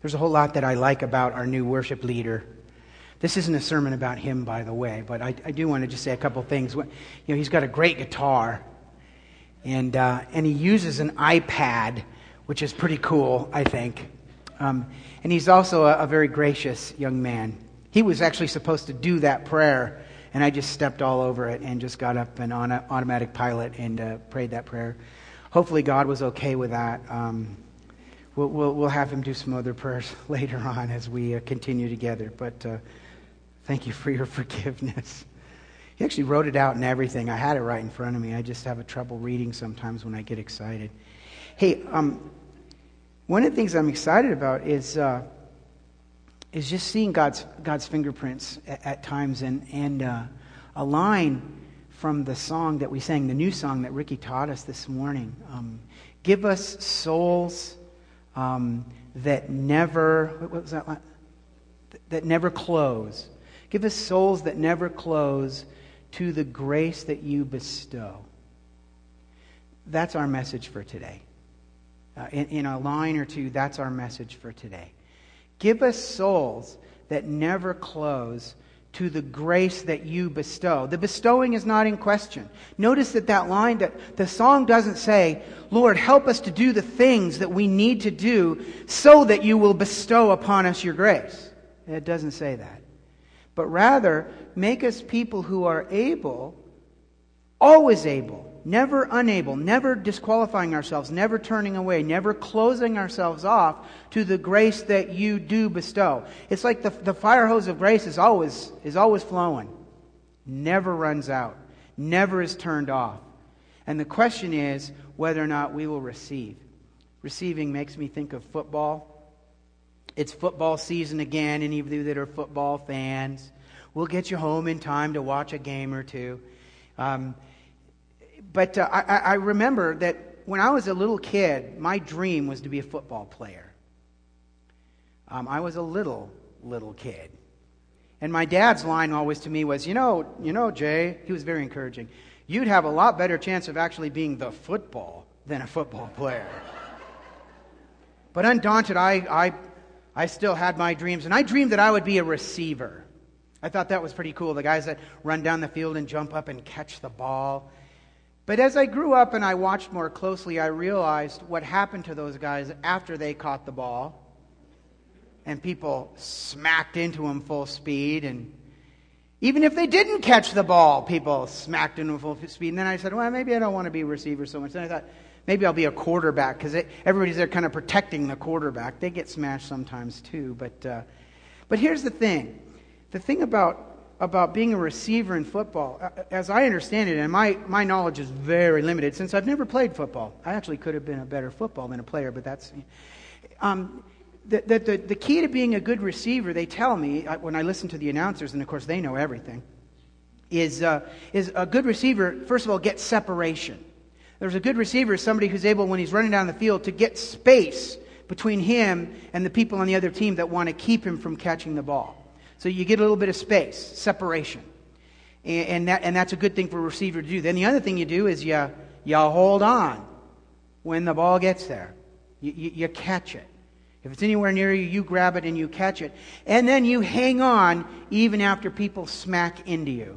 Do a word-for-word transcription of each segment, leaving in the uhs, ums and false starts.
There's a whole lot that I like about our new worship leader. This isn't a sermon about him, by the way, but I, I do want to just say a couple things. You know, he's got a great guitar, and uh, and he uses an iPad, which is pretty cool, I think. Um, and he's also a, a very gracious young man. He was actually supposed to do that prayer, and I just stepped all over it and just got up and on an automatic pilot and uh, prayed that prayer. Hopefully God was okay with that. Um, we'll, we'll, we'll have him do some other prayers later on as we uh, continue together. But uh, thank you for your forgiveness. He actually wrote it out and everything. I had it right in front of me. I just have a trouble reading sometimes when I get excited. Hey, um, one of the things I'm excited about is uh, is just seeing God's God's fingerprints at, at times, and and uh, a line from the song that we sang, the new song that Ricky taught us this morning. Um, Give us souls um, that never what was that line? That never close. Give us souls that never close to the grace that you bestow. That's our message for today. Uh, in, in a line or two, that's our message for today. Give us souls that never close to the grace that you bestow. The bestowing is not in question. Notice that that line, that the song doesn't say, Lord, help us to do the things that we need to do so that you will bestow upon us your grace. It doesn't say that. But rather, make us people who are able, always able, never unable, never disqualifying ourselves, never turning away, never closing ourselves off to the grace that you do bestow. It's like the, the fire hose of grace is always, is always flowing, never runs out, never is turned off. And the question is whether or not we will receive. Receiving makes me think of football. It's football season again. Any of you that are football fans, we'll get you home in time to watch a game or two. Um, but uh, I, I remember that when I was a little kid, my dream was to be a football player. Um, I was a little, little kid. And my dad's line always to me was, you know, you know, Jay, he was very encouraging, you'd have a lot better chance of actually being the football than a football player. But undaunted, I... I I still had my dreams, and I dreamed that I would be a receiver. I thought that was pretty cool, the guys that run down the field and jump up and catch the ball. But as I grew up and I watched more closely, I realized what happened to those guys after they caught the ball, and people smacked into them full speed, and even if they didn't catch the ball, people smacked into them full speed. And then I said, well, maybe I don't want to be a receiver so much. Then I thought, maybe I'll be a quarterback, because everybody's there kind of protecting the quarterback. They get smashed sometimes too. But uh, but here's the thing. The thing about about being a receiver in football, as I understand it, and my, my knowledge is very limited, since I've never played football. I actually could have been a better football than a player, but that's... Um, the, the, the, the key to being a good receiver, they tell me, when I listen to the announcers, and of course they know everything, is uh, is a good receiver, first of all, gets separation. There's a good receiver, somebody who's able, when he's running down the field, to get space between him and the people on the other team that want to keep him from catching the ball. So you get a little bit of space, separation. And, and that and that's a good thing for a receiver to do. Then the other thing you do is you, you hold on when the ball gets there. You, you, you catch it. If it's anywhere near you, you grab it and you catch it. And then you hang on even after people smack into you.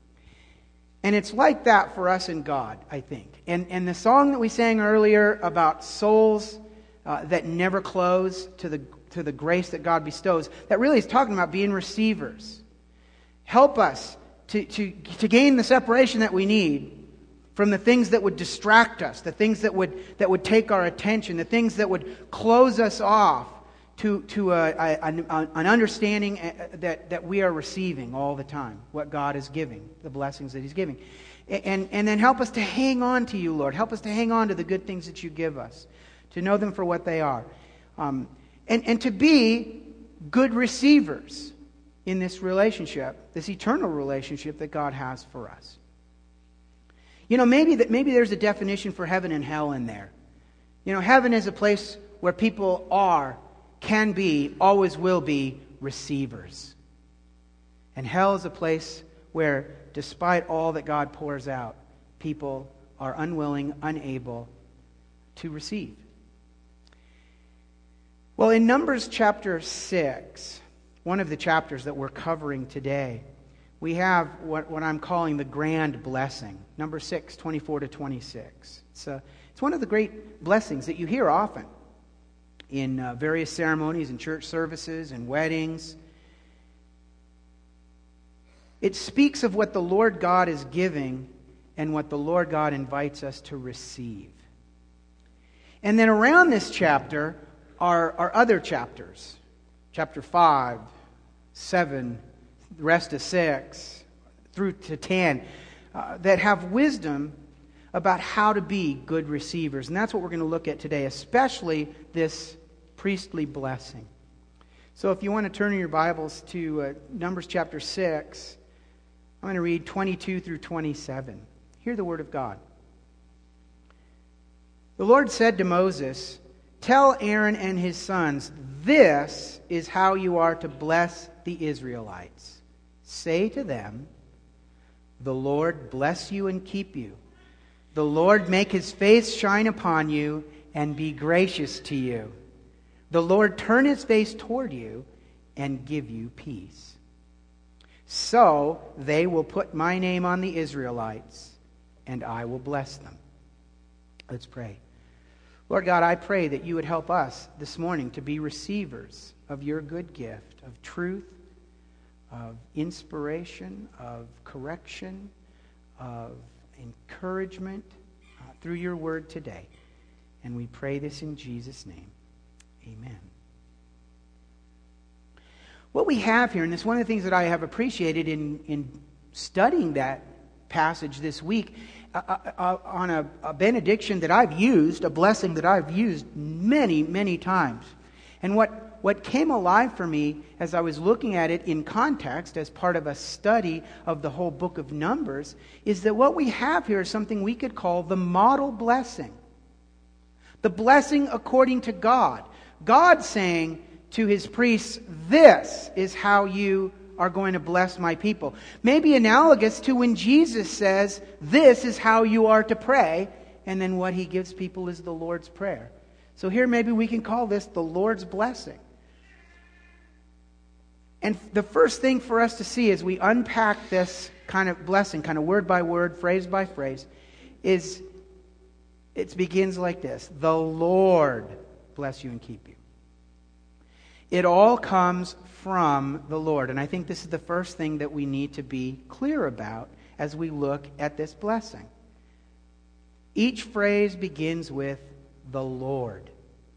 And it's like that for us in God, I think. And and the song that we sang earlier about souls uh, that never close to the to the grace that God bestows, that really is talking about being receivers. Help us to, to, to gain the separation that we need from the things that would distract us, the things that would that would take our attention, the things that would close us off to to a, a, a, an understanding that, that we are receiving all the time, what God is giving, the blessings that He's giving. And, and then help us to hang on to you, Lord. Help us to hang on to the good things that you give us, to know them for what they are. Um, and, and to be good receivers in this relationship, this eternal relationship that God has for us. You know, maybe that maybe there's a definition for heaven and hell in there. You know, heaven is a place where people are, can be, always will be receivers. And hell is a place where, despite all that God pours out, people are unwilling, unable to receive. Well, in Numbers chapter six, one of the chapters that we're covering today, we have what, what I'm calling the grand blessing. Number six, twenty-four to twenty-six. It's, a, it's one of the great blessings that you hear often in uh, various ceremonies and church services and weddings. It speaks of what the Lord God is giving and what the Lord God invites us to receive. And then around this chapter are, are other chapters. Chapter five, seven, the rest of six, through to ten, uh, that have wisdom about how to be good receivers. And that's what we're going to look at today, especially this priestly blessing. So if you want to turn in your Bibles to uh, Numbers chapter six, I'm going to read twenty-two through twenty-seven. Hear the word of God. The Lord said to Moses, "Tell Aaron and his sons, this is how you are to bless the Israelites. Say to them, the Lord bless you and keep you. The Lord make his face shine upon you and be gracious to you. The Lord turn his face toward you and give you peace. So they will put my name on the Israelites, and I will bless them." Let's pray. Lord God, I pray that you would help us this morning to be receivers of your good gift of truth, of inspiration, of correction, of encouragement uh, through your word today. And we pray this in Jesus' name. Amen. What we have here, and it's one of the things that I have appreciated in, in studying that passage this week, uh, uh, on a, a benediction that I've used, a blessing that I've used many, many times. And what, what came alive for me as I was looking at it in context as part of a study of the whole book of Numbers is that what we have here is something we could call the model blessing. The blessing according to God. God saying to his priests, this is how you are going to bless my people. Maybe analogous to when Jesus says, this is how you are to pray, and then what he gives people is the Lord's Prayer. So here maybe we can call this the Lord's blessing. And the first thing for us to see as we unpack this kind of blessing, kind of word by word, phrase by phrase, is it begins like this. The Lord bless you and keep you. It all comes from the Lord. And I think this is the first thing that we need to be clear about as we look at this blessing. Each phrase begins with the Lord.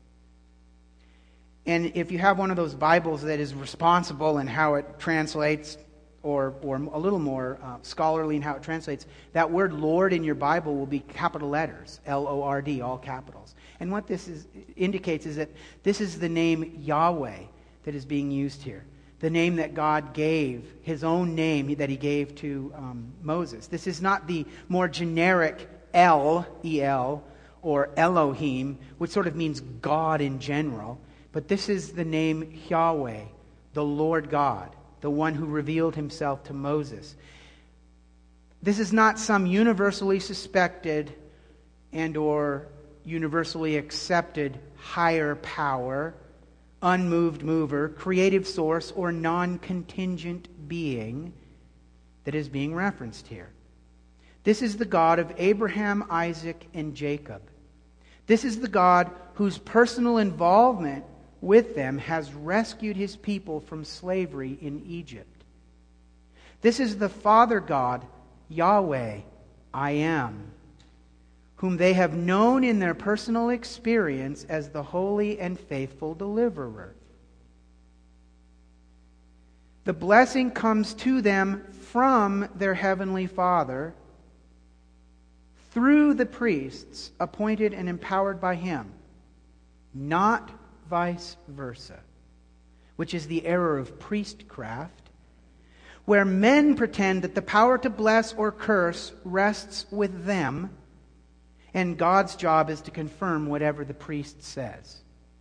And if you have one of those Bibles that is responsible in how it translates, or, or a little more uh, scholarly in how it translates, that word Lord in your Bible will be capital letters, L O R D, all capitals. And what this is, indicates is that this is the name Yahweh that is being used here. The name that God gave, his own name that he gave to um, Moses. This is not the more generic El, E L, or Elohim, which sort of means God in general. But this is the name Yahweh, the Lord God, the one who revealed himself to Moses. This is not some universally suspected and or universally accepted higher power, unmoved mover, creative source, or non-contingent being that is being referenced here. This is the God of Abraham, Isaac, and Jacob. This is the God whose personal involvement with them has rescued his people from slavery in Egypt. This is the Father God, Yahweh, I am, whom they have known in their personal experience as the holy and faithful deliverer. The blessing comes to them from their heavenly Father through the priests appointed and empowered by him, not vice versa, which is the error of priestcraft, where men pretend that the power to bless or curse rests with them, and God's job is to confirm whatever the priest says.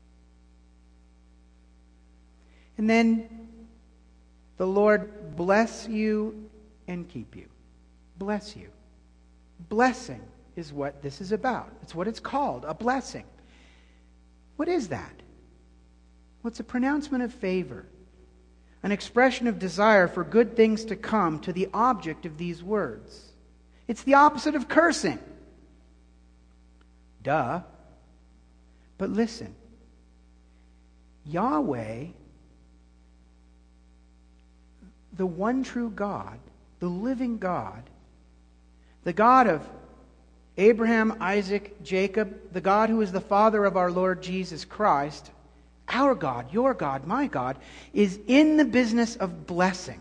And then the Lord bless you and keep you. Bless you. Blessing is what this is about. It's what it's called, a blessing. What is that? Well, it's a pronouncement of favor, an expression of desire for good things to come to the object of these words. It's the opposite of cursing. Duh. But listen, Yahweh, the one true God, the living God, the God of Abraham, Isaac, Jacob, the God who is the Father of our Lord Jesus Christ, our God, your God, my God, is in the business of blessing.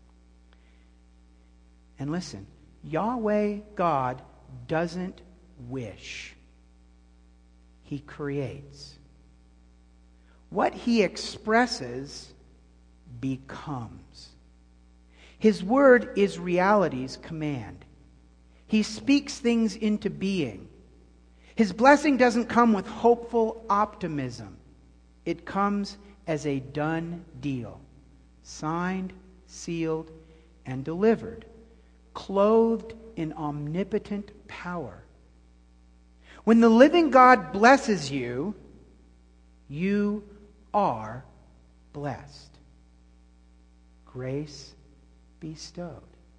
And listen, Yahweh God doesn't wish. He creates. What He expresses becomes. His word is reality's command. He speaks things into being. His blessing doesn't come with hopeful optimism. It comes as a done deal, signed, sealed, and delivered, clothed in omnipotent power. When the living God blesses you, you are blessed. Grace bestowed.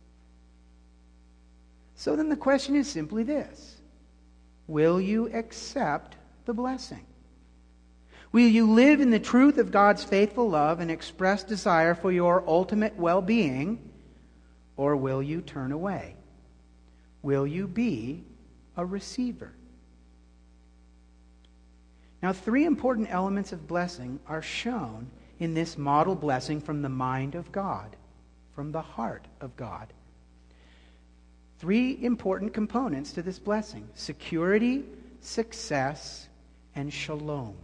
So then the question is simply this: will you accept the blessing? Will you live in the truth of God's faithful love and express desire for your ultimate well-being, or will you turn away? Will you be a receiver? Now, three important elements of blessing are shown in this model blessing from the mind of God, from the heart of God. Three important components to this blessing: security, success, and shalom.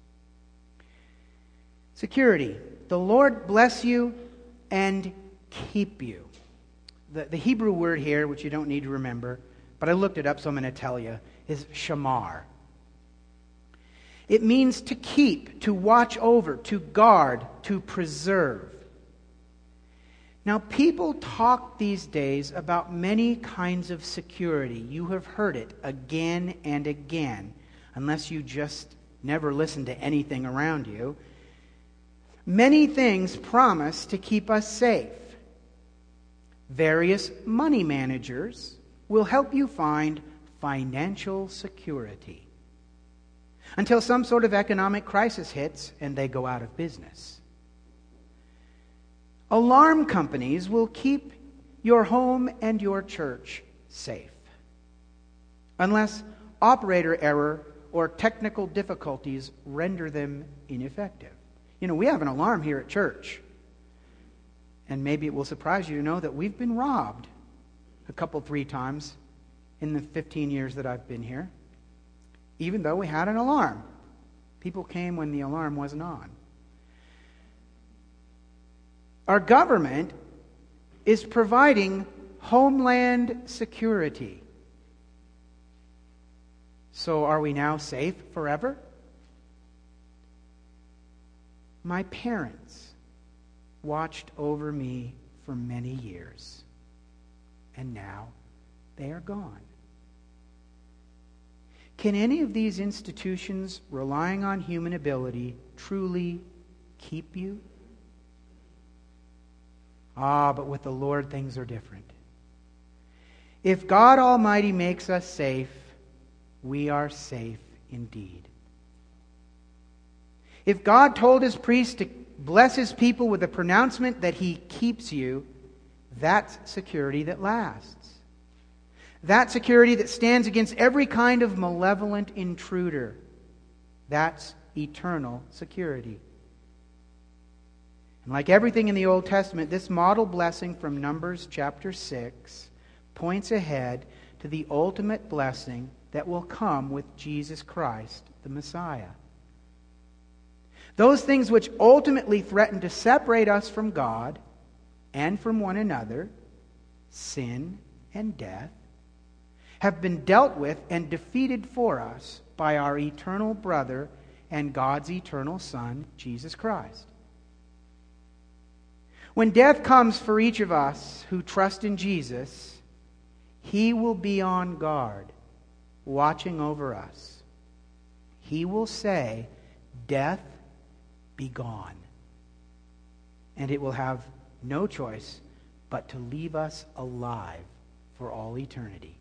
Security. The Lord bless you and keep you. The, the Hebrew word here, which you don't need to remember, but I looked it up so I'm going to tell you, is shamar. It means to keep, to watch over, to guard, to preserve. Now, people talk these days about many kinds of security. You have heard it again and again, unless you just never listen to anything around you. Many things promise to keep us safe. Various money managers will help you find financial security until some sort of economic crisis hits and they go out of business. Alarm companies will keep your home and your church safe, unless operator error or technical difficulties render them ineffective. You know, we have an alarm here at church, and maybe it will surprise you to know that we've been robbed a couple, three times in the fifteen years that I've been here, even though we had an alarm. People came when the alarm wasn't on. Our government is providing homeland security. So are we now safe forever? My parents watched over me for many years, and now they are gone. Can any of these institutions, relying on human ability, truly keep you? Ah, but with the Lord, things are different. If God Almighty makes us safe, we are safe indeed. If God told His priest to bless His people with a pronouncement that He keeps you, that's security that lasts. That security that stands against every kind of malevolent intruder. That's eternal security. And like everything in the Old Testament, this model blessing from Numbers chapter six points ahead to the ultimate blessing that will come with Jesus Christ, the Messiah. Those things which ultimately threaten to separate us from God and from one another, sin and death, have been dealt with and defeated for us by our eternal brother and God's eternal Son, Jesus Christ. When death comes for each of us who trust in Jesus, He will be on guard, watching over us. He will say, "Death, be gone. And it will have no choice but to leave us alive for all eternity.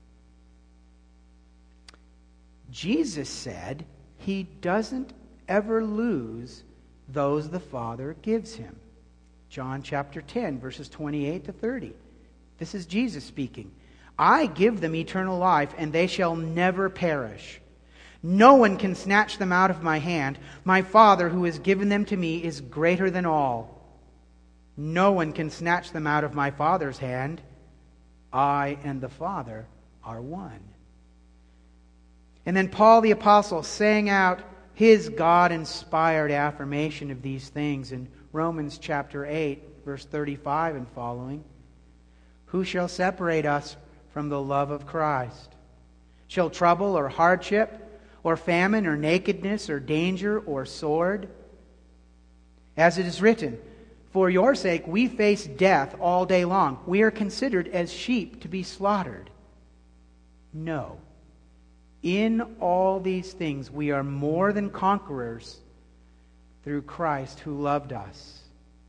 Jesus said he doesn't ever lose those the Father gives him. John chapter ten, verses twenty-eight to thirty. This is Jesus speaking. I give them eternal life, and they shall never perish. No one can snatch them out of my hand. My Father, who has given them to me, is greater than all. No one can snatch them out of my Father's hand. I and the Father are one. And then Paul the Apostle sang out his God-inspired affirmation of these things in Romans chapter eight, verse thirty-five and following. Who shall separate us from the love of Christ? Shall trouble or hardship or famine or nakedness or danger or sword? As it is written, for your sake we face death all day long. We are considered as sheep to be slaughtered. No. In all these things we are more than conquerors through Christ who loved us.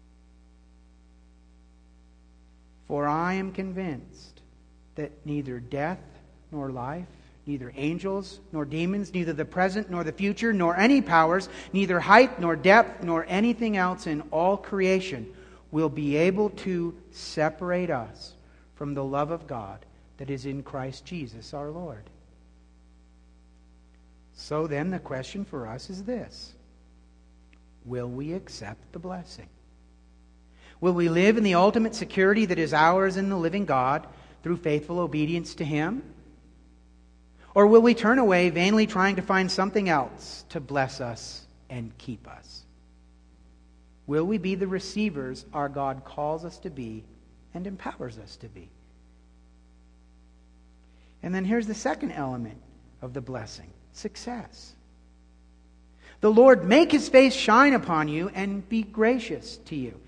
For I am convinced that neither death nor life, neither angels nor demons, neither the present nor the future, nor any powers, neither height nor depth, nor anything else in all creation will be able to separate us from the love of God that is in Christ Jesus our Lord. So then the question for us is this: will we accept the blessing? Will we live in the ultimate security that is ours in the living God through faithful obedience to Him? Or will we turn away, vainly trying to find something else to bless us and keep us? Will we be the receivers our God calls us to be and empowers us to be? And then here's the second element of the blessing: success. The Lord make His face shine upon you and be gracious to you.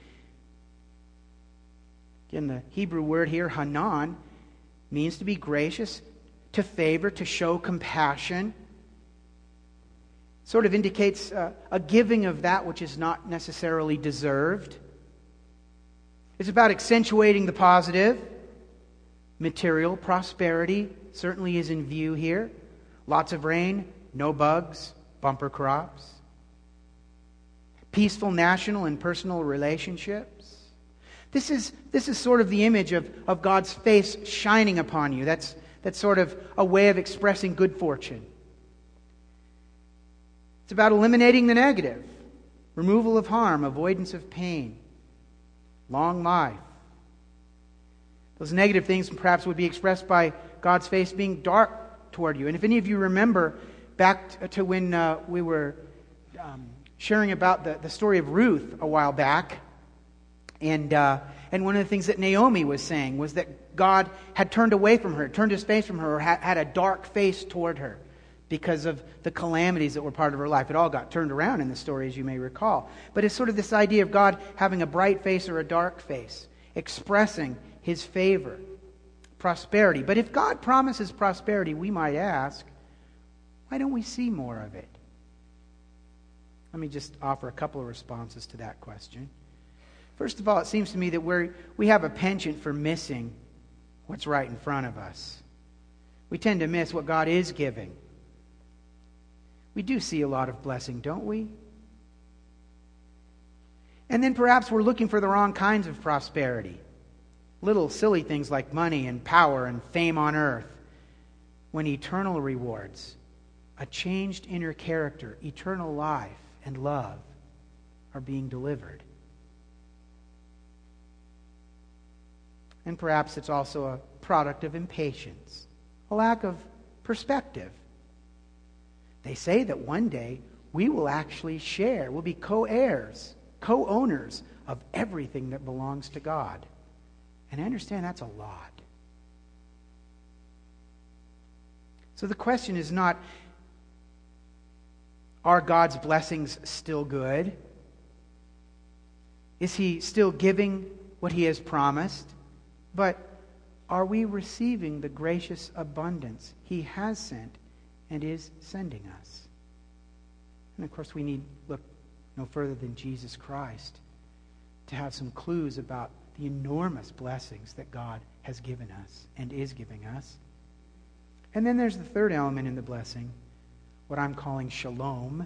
Again, the Hebrew word here, hanan, means to be gracious, to favor, to show compassion. Sort of indicates uh, a giving of that which is not necessarily deserved. It's about accentuating the positive. Material prosperity certainly is in view here. Lots of rain, no bugs, bumper crops. Peaceful national and personal relationships. This is, this is sort of the image of, of God's face shining upon you. That's, that's sort of a way of expressing good fortune. It's about eliminating the negative, removal of harm, avoidance of pain, long life. Those negative things perhaps would be expressed by God's face being dark toward you. And if any of you remember back to when uh, we were um, sharing about the, the story of Ruth a while back, and uh, and one of the things that Naomi was saying was that God had turned away from her, turned His face from her, or had, had a dark face toward her because of the calamities that were part of her life. It all got turned around in the story, as you may recall. But it's sort of this idea of God having a bright face or a dark face, expressing His favor, prosperity. But if God promises prosperity, we might ask, why don't we see more of it? Let me just offer a couple of responses to that question. First of all, it seems to me that we're, we have a penchant for missing what's right in front of us. We tend to miss what God is giving. We do see a lot of blessing, don't we? And then perhaps we're looking for the wrong kinds of prosperity. Little silly things like money and power and fame on earth, when eternal rewards, a changed inner character, eternal life and love are being delivered. And perhaps it's also a product of impatience, a lack of perspective. They say that one day we will actually share, we'll be co-heirs, co-owners of everything that belongs to God. And I understand that's a lot. So the question is not, are God's blessings still good? Is He still giving what He has promised? But are we receiving the gracious abundance He has sent and is sending us? And of course we need look no further than Jesus Christ to have some clues about the enormous blessings that God has given us and is giving us. And then there's the third element in the blessing, what I'm calling shalom.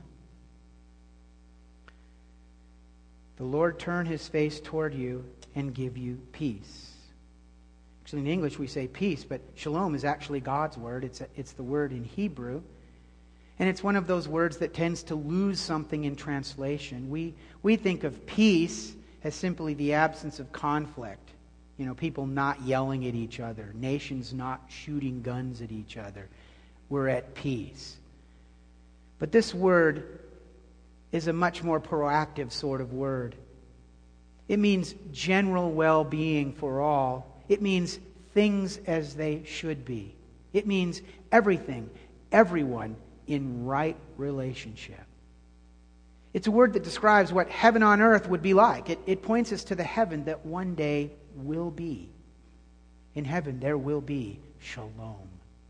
The Lord turn his face toward you and give you peace. Actually, in English we say peace, but shalom is actually God's word. It's, a, it's the word in Hebrew. And it's one of those words that tends to lose something in translation. We, we think of peace as simply the absence of conflict. You know, people not yelling at each other, nations not shooting guns at each other. We're at peace. But this word is a much more proactive sort of word. It means general well-being for all. It means things as they should be. It means everything, everyone in right relationship. It's a word that describes what heaven on earth would be like. It, it points us to the heaven that one day will be. In heaven there will be shalom.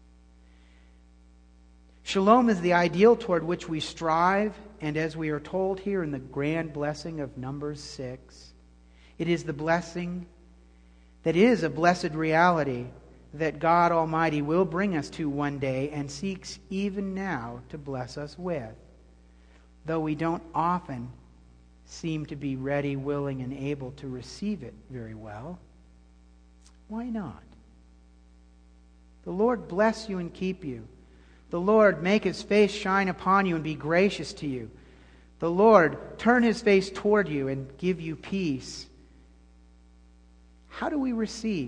Shalom is the ideal toward which we strive, and as we are told here in the grand blessing of Numbers six, it is the blessing that is a blessed reality that God Almighty will bring us to one day and seeks even now to bless us with, though we don't often seem to be ready, willing, and able to receive it very well. Why not? The Lord bless you and keep you. The Lord make his face shine upon you and be gracious to you. The Lord turn his face toward you and give you peace. How do we receive?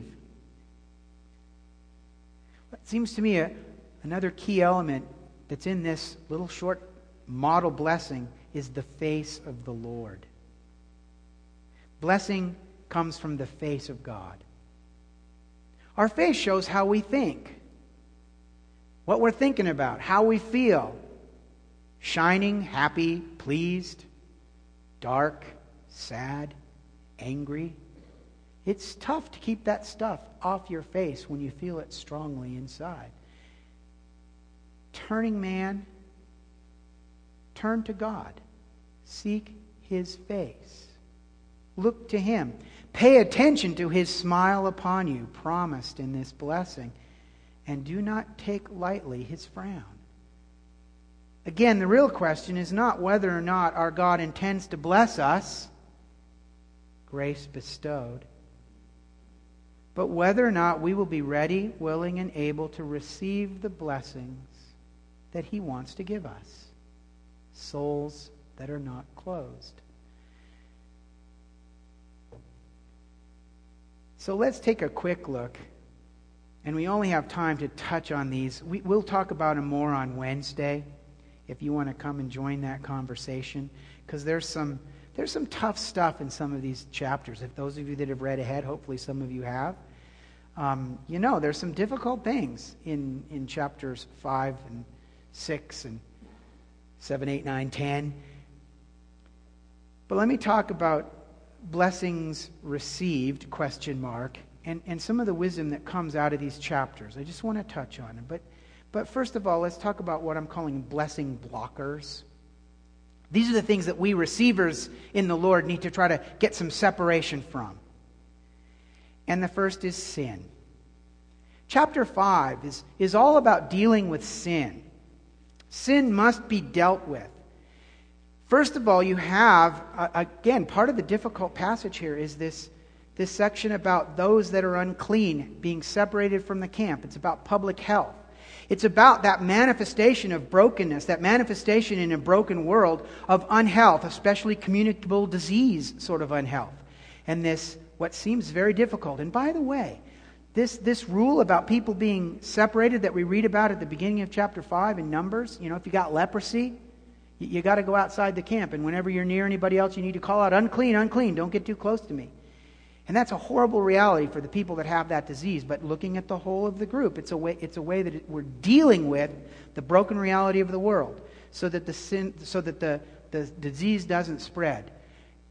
It seems to me a, another key element that's in this little short model blessing is the face of the Lord. Blessing comes from the face of God. Our face shows how we think, what we're thinking about, how we feel. Shining, happy, pleased, dark, sad, angry. It's tough to keep that stuff off your face when you feel it strongly inside. Turning man, turn to God. Seek his face. Look to him. Pay attention to his smile upon you, promised in this blessing. And do not take lightly his frown. Again, the real question is not whether or not our God intends to bless us, grace bestowed, but whether or not we will be ready, willing, and able to receive the blessings that he wants to give us. Souls that are not closed. So let's take a quick look. And we only have time to touch on these. We, we'll talk about them more on Wednesday, if you want to come and join that conversation. Because there's some there's some tough stuff in some of these chapters. If those of you that have read ahead, hopefully some of you have. Um, you know, there's some difficult things in, in chapters five and six and seven, eight, nine, ten. But let me talk about blessings received, question mark, and, and some of the wisdom that comes out of these chapters. I just want to touch on it. But, but first of all, let's talk about what I'm calling blessing blockers. These are the things that we receivers in the Lord need to try to get some separation from. And the first is sin. Chapter five is, is all about dealing with sin. Sin must be dealt with. First of all, you have, uh, again, part of the difficult passage here is this, this section about those that are unclean being separated from the camp. It's about public health. It's about that manifestation of brokenness, that manifestation in a broken world of unhealth, especially communicable disease sort of unhealth. And this, what seems very difficult. And by the way, this, this rule about people being separated that we read about at the beginning of chapter five in Numbers, you know, if you got leprosy, you, you got to go outside the camp. And whenever you're near anybody else, you need to call out, unclean, unclean, don't get too close to me. And that's a horrible reality for the people that have that disease. But looking at the whole of the group, it's a way, it's a way that it, we're dealing with the broken reality of the world so that the sin, so that the, the disease doesn't spread.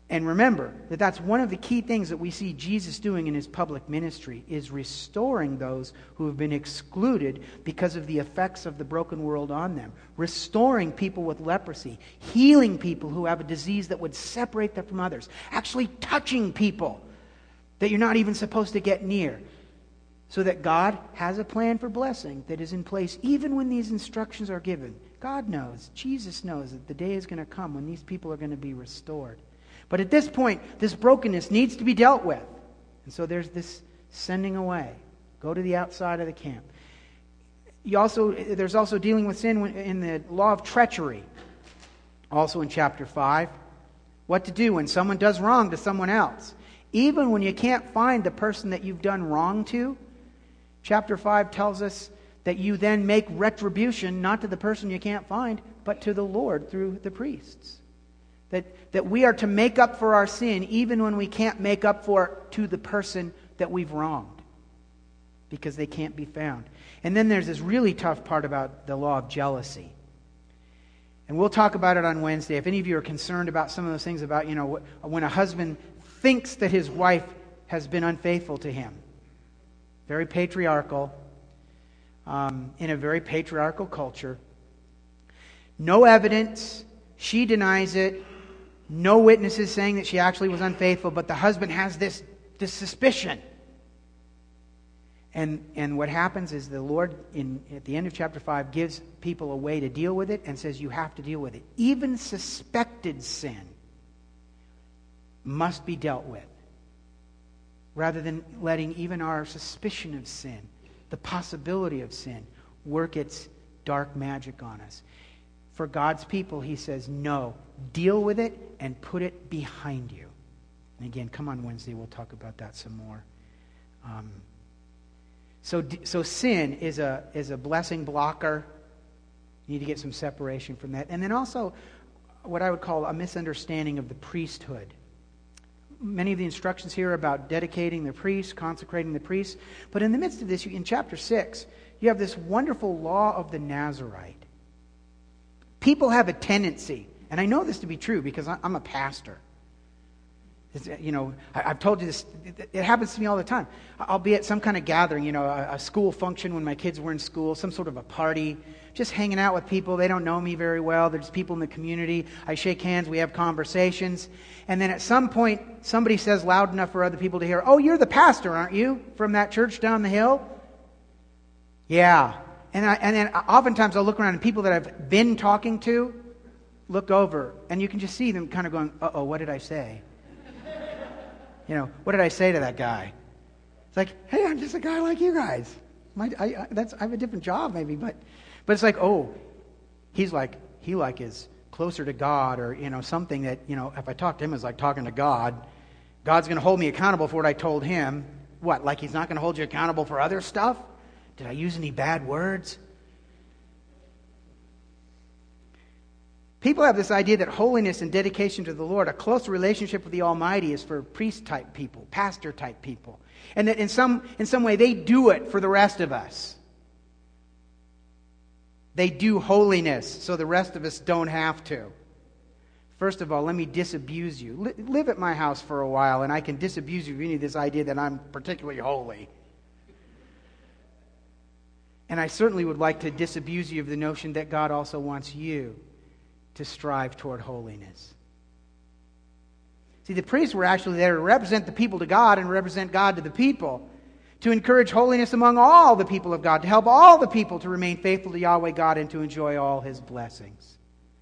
And remember that that's one of the key things that we see Jesus doing in his public ministry, is restoring those who have been excluded because of the effects of the broken world on them. Restoring people with leprosy. Healing people who have a disease that would separate them from others. Actually touching people that you're not even supposed to get near. So that God has a plan for blessing that is in place even when these instructions are given. God knows, Jesus knows that the day is going to come when these people are going to be restored. But at this point, this brokenness needs to be dealt with. And so there's this sending away. Go to the outside of the camp. You also, there's also dealing with sin in the law of treachery. Also in chapter five. What to do when someone does wrong to someone else. Even when you can't find the person that you've done wrong to. Chapter five tells us that you then make retribution not to the person you can't find, but to the Lord through the priests. That, that we are to make up for our sin even when we can't make up for it to the person that we've wronged. Because they can't be found. And then there's this really tough part about the law of jealousy. And we'll talk about it on Wednesday. If any of you are concerned about some of those things about, you know, when a husband thinks that his wife has been unfaithful to him. Very patriarchal. Um, in a very patriarchal culture. No evidence. She denies it. No witnesses saying that she actually was unfaithful, but the husband has this, this suspicion. And and what happens is the Lord, in at the end of chapter five, gives people a way to deal with it and says you have to deal with it. Even suspected sin must be dealt with. Rather than letting even our suspicion of sin, the possibility of sin, work its dark magic on us. For God's people, he says, no, deal with it and put it behind you. And again, come on Wednesday, we'll talk about that some more. Um, so, so sin is a is a blessing blocker. You need to get some separation from that. And then also, what I would call a misunderstanding of the priesthood. Many of the instructions here are about dedicating the priests, consecrating the priests. But in the midst of this, in chapter six, you have this wonderful law of the Nazirite. People have a tendency, and I know this to be true because I'm a pastor. It's, you know, I've told you this, it happens to me all the time. I'll be at some kind of gathering, you know, a, a school function when my kids were in school, some sort of a party, just hanging out with people. They don't know me very well. There's people in the community. I shake hands. We have conversations. And then at some point, somebody says loud enough for other people to hear, "Oh, you're the pastor, aren't you, from that church down the hill?" Yeah. And, I, and then oftentimes I'll look around and people that I've been talking to look over. And you can just see them kind of going, uh-oh, what did I say? You know, what did I say to that guy? It's like, hey, I'm just a guy like you guys. My, I, I, that's, I have a different job maybe, but but it's like, oh, he's like, he like is closer to God, or, you know, something that, you know, if I talk to him, it's like talking to God. God's going to hold me accountable for what I told him. What, like he's not going to hold you accountable for other stuff? Did I use any bad words? People have this idea that holiness and dedication to the Lord, a close relationship with the Almighty, is for priest-type people, pastor-type people. And that in some, in some way they do it for the rest of us. They do holiness so the rest of us don't have to. First of all, let me disabuse you. Live at my house for a while and I can disabuse you of any of this idea that I'm particularly holy. And I certainly would like to disabuse you of the notion that God also wants you to strive toward holiness. See, the priests were actually there to represent the people to God and represent God to the people, to encourage holiness among all the people of God, to help all the people to remain faithful to Yahweh God and to enjoy all His blessings.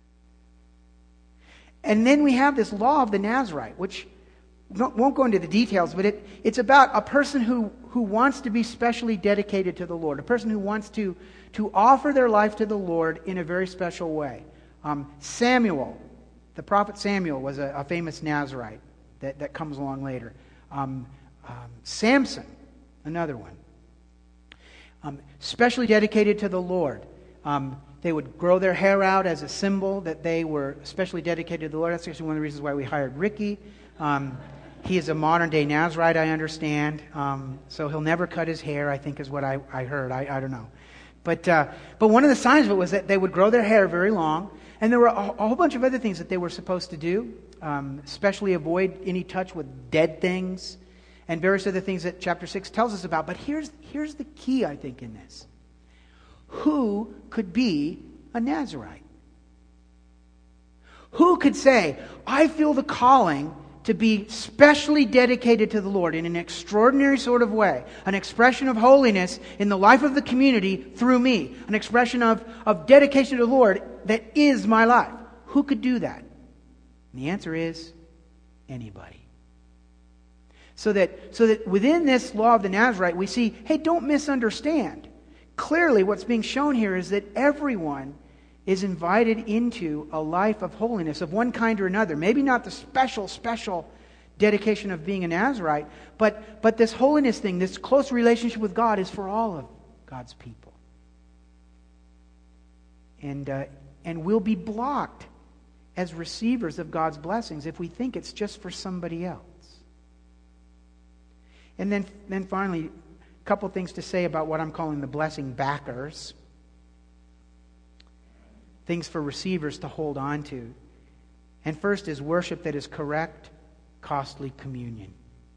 And then we have this law of the Nazirite, which won't go into the details, but it, it's about a person who, who wants to be specially dedicated to the Lord, a person who wants to, to offer their life to the Lord in a very special way. Um, Samuel, the prophet Samuel, was a, a famous Nazirite that, that comes along later. Um, um, Samson, another one. Um, specially dedicated to the Lord. Um, they would grow their hair out as a symbol that they were especially dedicated to the Lord. That's actually one of the reasons why we hired Ricky. Um, he is a modern-day Nazirite, I understand. Um, so he'll never cut his hair, I think is what I, I heard. I, I don't know. But, uh, but one of the signs of it was that they would grow their hair very long, And there were a, a whole bunch of other things that they were supposed to do, um, especially avoid any touch with dead things and various other things that chapter six tells us about. But here's, here's the key, I think, in this. Who could be a Nazirite? Who could say, I feel the calling to be specially dedicated to the Lord in an extraordinary sort of way, an expression of holiness in the life of the community through me, an expression of, of dedication to the Lord that is my life. Who could do that? And the answer is anybody. So that, so that within this law of the Nazirite, we see, hey, don't misunderstand. Clearly, what's being shown here is that everyone is invited into a life of holiness of one kind or another. Maybe not the special, special dedication of being a Nazirite, but, but this holiness thing, this close relationship with God is for all of God's people. And, uh, and we'll be blocked as receivers of God's blessings if we think it's just for somebody else. And then, then finally, a couple things to say about what I'm calling the blessing backers. Things for receivers to hold on to. And first is worship that is correct, costly communion.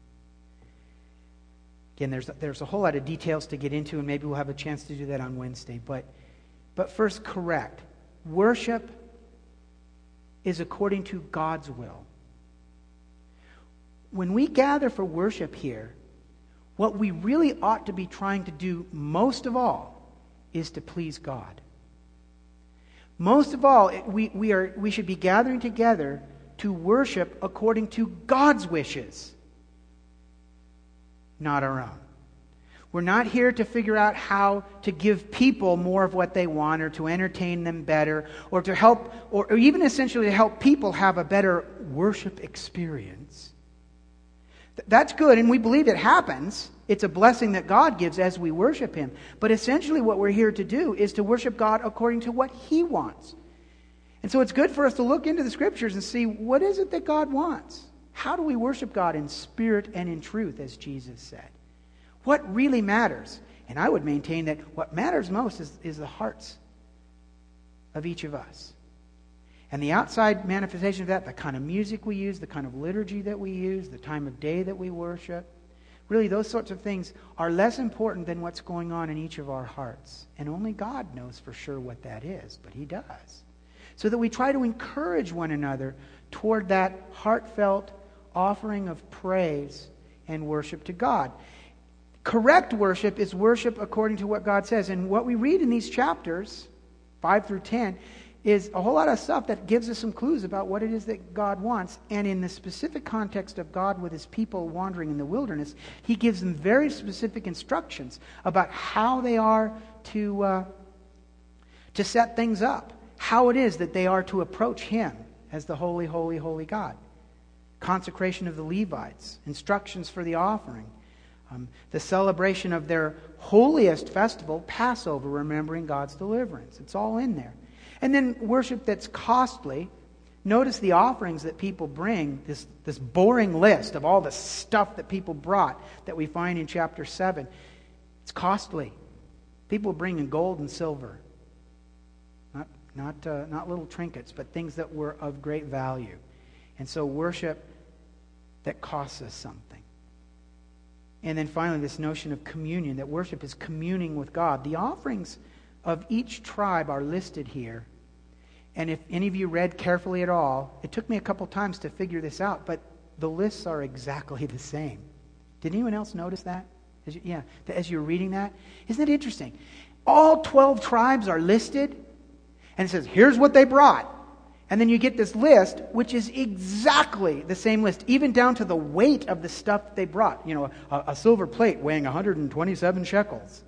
Again, there's, there's a whole lot of details to get into, and maybe we'll have a chance to do that on Wednesday. But, but first, correct. Worship is according to God's will. When we gather for worship here, what we really ought to be trying to do most of all is to please God. Most of all, we, we, are, we should be gathering together to worship according to God's wishes, not our own. We're not here to figure out how to give people more of what they want or to entertain them better or to help, or, or even essentially to help people have a better worship experience. Th- that's good, and we believe it happens. It's a blessing that God gives as we worship Him. But essentially what we're here to do is to worship God according to what He wants. And so it's good for us to look into the Scriptures and see, what is it that God wants? How do we worship God in spirit and in truth, as Jesus said? What really matters? And I would maintain that what matters most is, is the hearts of each of us. And the outside manifestation of that, the kind of music we use, the kind of liturgy that we use, the time of day that we worship, really, those sorts of things are less important than what's going on in each of our hearts. And only God knows for sure what that is, but He does. So that we try to encourage one another toward that heartfelt offering of praise and worship to God. Correct worship is worship according to what God says. And what we read in these chapters, five through ten, is a whole lot of stuff that gives us some clues about what it is that God wants. And in the specific context of God with His people wandering in the wilderness, He gives them very specific instructions about how they are to, uh, to set things up, how it is that they are to approach Him as the holy, holy, holy God. Consecration of the Levites, instructions for the offering, um, the celebration of their holiest festival, Passover, remembering God's deliverance. It's all in there. And then worship that's costly. Notice the offerings that people bring, this, this boring list of all the stuff that people brought that we find in chapter seven. It's costly. People bring in gold and silver. Not, not, uh, not little trinkets, but things that were of great value. And so worship that costs us something. And then finally, this notion of communion, that worship is communing with God. The offerings of each tribe are listed here. And if any of you read carefully at all, it took me a couple times to figure this out, but the lists are exactly the same. Did anyone else notice that? As you, yeah, as you're reading that? Isn't it interesting? All twelve tribes are listed, and it says, here's what they brought. And then you get this list, which is exactly the same list, even down to the weight of the stuff that they brought. You know, a, a silver plate weighing one hundred twenty-seven shekels.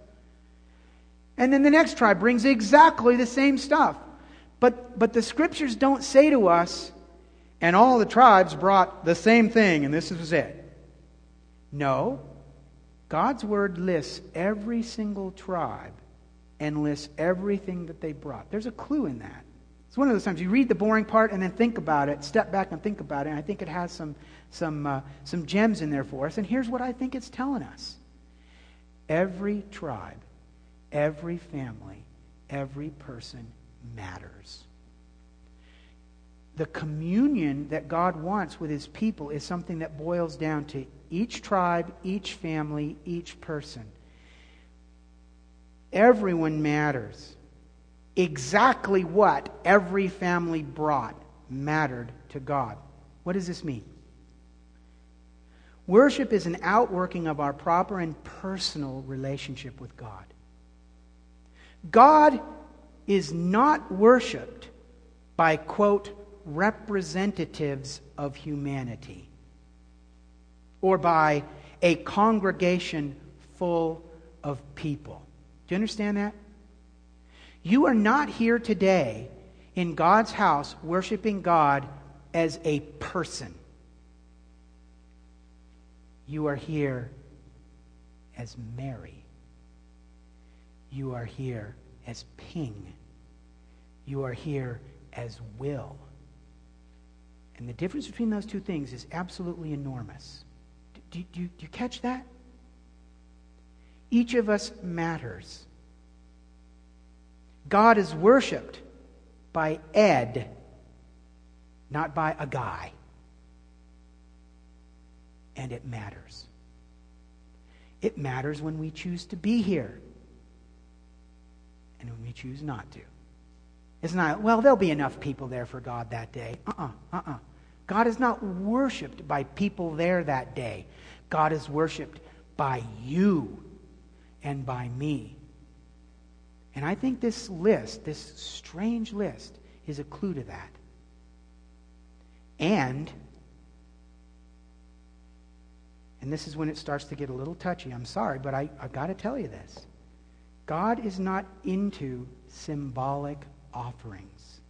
And then the next tribe brings exactly the same stuff. But, but the Scriptures don't say to us, and all the tribes brought the same thing, and this was it. No. God's Word lists every single tribe and lists everything that they brought. There's a clue in that. It's one of those times you read the boring part and then think about it, step back and think about it, and I think it has some, some, uh, some gems in there for us. And here's what I think it's telling us. Every tribe, every family, every person matters. the communion that God wants with his people is something that boils down to each tribe, each family, each person. Everyone matters. Exactly what every family brought mattered to God. What does this mean? Worship is an outworking of our proper and personal relationship with God. God is not worshipped by, quote, representatives of humanity, or by a congregation full of people. Do you understand that? You are not here today in God's house worshiping God as a person. You are here as Mary. You are here as Ping. You are here as Will. And the difference between those two things is absolutely enormous. Do, do, do you catch that? Each of us matters. God is worshipped by Ed, not by a guy. And it matters. It matters when we choose to be here and when we choose not to. It's not, well, there'll be enough people there for God that day. Uh-uh, uh-uh. God is not worshipped by people there that day. God is worshipped by you and by me. And I think this list, this strange list, is a clue to that. And, and this is when it starts to get a little touchy. I'm sorry, but I, I've got to tell you this. God is not into symbolic offerings.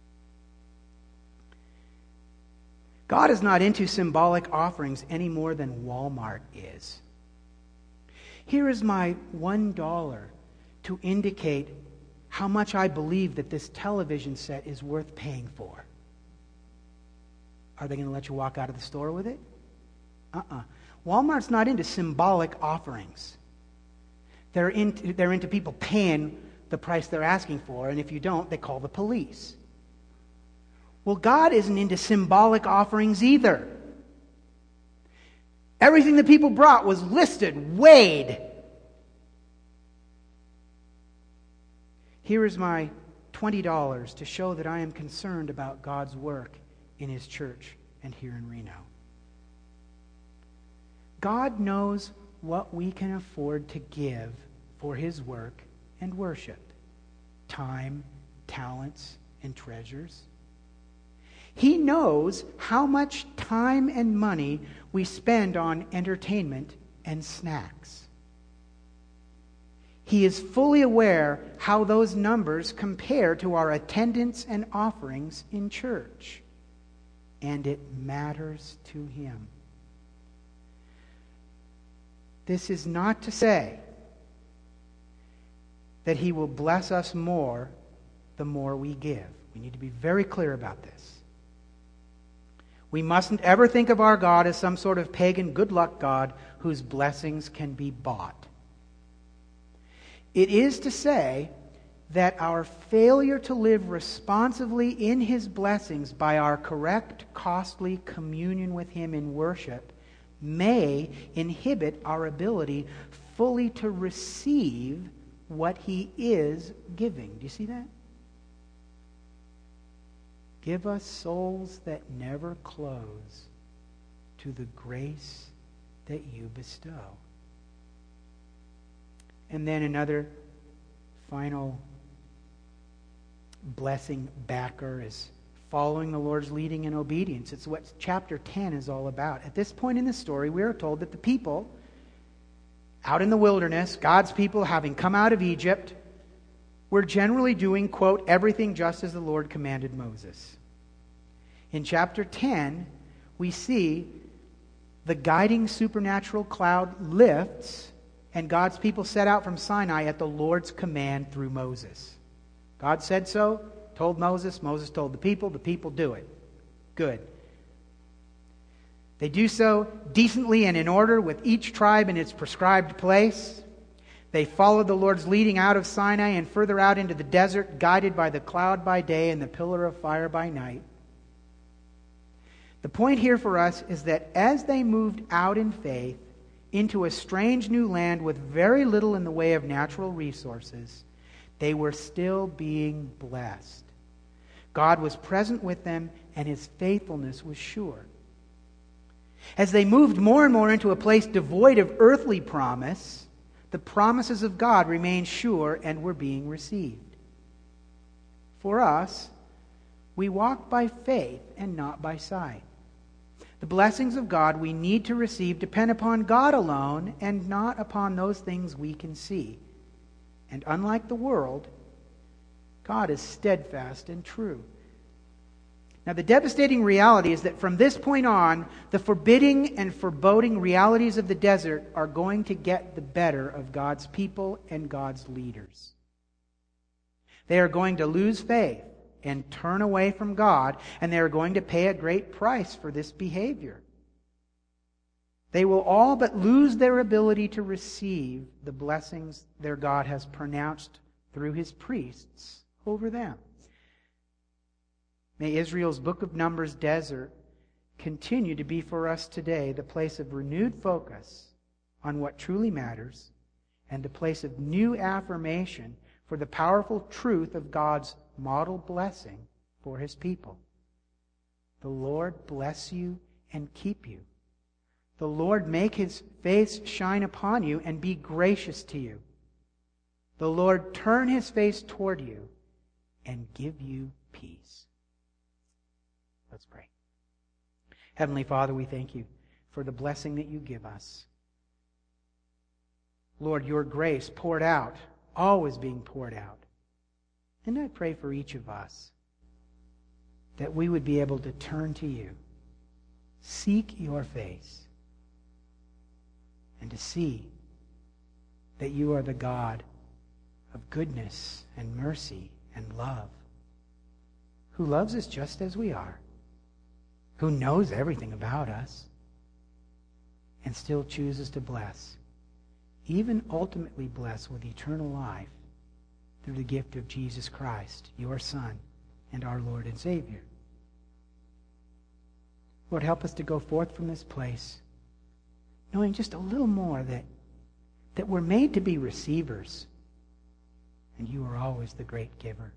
God is not into symbolic offerings any more than Walmart is. Here is my one dollar to indicate how much I believe that this television set is worth paying for. Are they going to let you walk out of the store with it? Uh-uh. Walmart's not into symbolic offerings. They're into, they're into people paying the price they're asking for, and if you don't, they call the police. Well, God isn't into symbolic offerings either. Everything the people brought was listed, weighed. Here is my twenty dollars to show that I am concerned about God's work in His church and here in Reno. God knows what we can afford to give for His work and worship. Time, talents, and treasures. He knows how much time and money we spend on entertainment and snacks. He is fully aware how those numbers compare to our attendance and offerings in church. And it matters to Him. This is not to say that He will bless us more the more we give. We need to be very clear about this. We mustn't ever think of our God as some sort of pagan good luck God whose blessings can be bought. It is to say that our failure to live responsively in His blessings by our correct, costly communion with Him in worship may inhibit our ability fully to receive what He is giving. Do you see that? Give us souls that never close to the grace that You bestow. And then another final blessing backer is following the Lord's leading in obedience. It's what chapter ten is all about. At this point in the story, we are told that the people out in the wilderness, God's people having come out of Egypt, were generally doing, quote, everything just as the Lord commanded Moses. In chapter ten, we see the guiding supernatural cloud lifts and God's people set out from Sinai at the Lord's command through Moses. God said so, told Moses, Moses told the people, the people do it. Good. They do so decently and in order with each tribe in its prescribed place. They followed the Lord's leading out of Sinai and further out into the desert, guided by the cloud by day and the pillar of fire by night. The point here for us is that as they moved out in faith into a strange new land with very little in the way of natural resources, they were still being blessed. God was present with them, and his faithfulness was sure. As they moved more and more into a place devoid of earthly promise, the promises of God remained sure and were being received. For us, we walk by faith and not by sight. The blessings of God we need to receive depend upon God alone and not upon those things we can see. And unlike the world, God is steadfast and true. Now, the devastating reality is that from this point on, the forbidding and foreboding realities of the desert are going to get the better of God's people and God's leaders. They are going to lose faith and turn away from God, and they are going to pay a great price for this behavior. They will all but lose their ability to receive the blessings their God has pronounced through his priests over them. May Israel's Book of Numbers desert continue to be for us today the place of renewed focus on what truly matters and the place of new affirmation for the powerful truth of God's model blessing for his people. The Lord bless you and keep you. The Lord make his face shine upon you and be gracious to you. The Lord turn his face toward you and give you peace. Let's pray. Heavenly Father, we thank you for the blessing that you give us. Lord, your grace poured out, always being poured out. And I pray for each of us that we would be able to turn to you, seek your face, and to see that you are the God of goodness and mercy and love, who loves us just as we are, who knows everything about us, and still chooses to bless, even ultimately bless with eternal life through the gift of Jesus Christ, your Son, and our Lord and Savior. Lord, help us to go forth from this place knowing just a little more that, that we're made to be receivers, and you are always the great giver.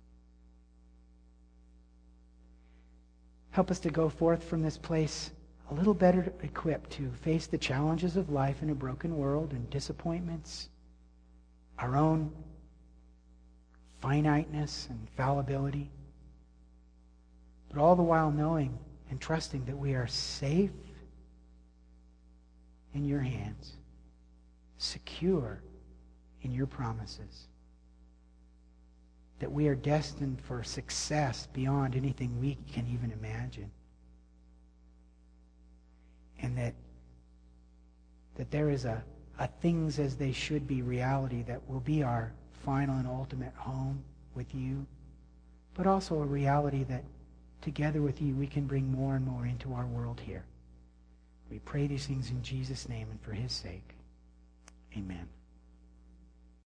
Help us to go forth from this place a little better equipped to face the challenges of life in a broken world and disappointments, our own finiteness and fallibility, but all the while knowing and trusting that we are safe in your hands, secure in your promises, that we are destined for success beyond anything we can even imagine, and that that there is a, a things as they should be reality that will be our final and ultimate home with you, but also a reality that together with you we can bring more and more into our world here. We pray these things in Jesus' name and for his sake. Amen.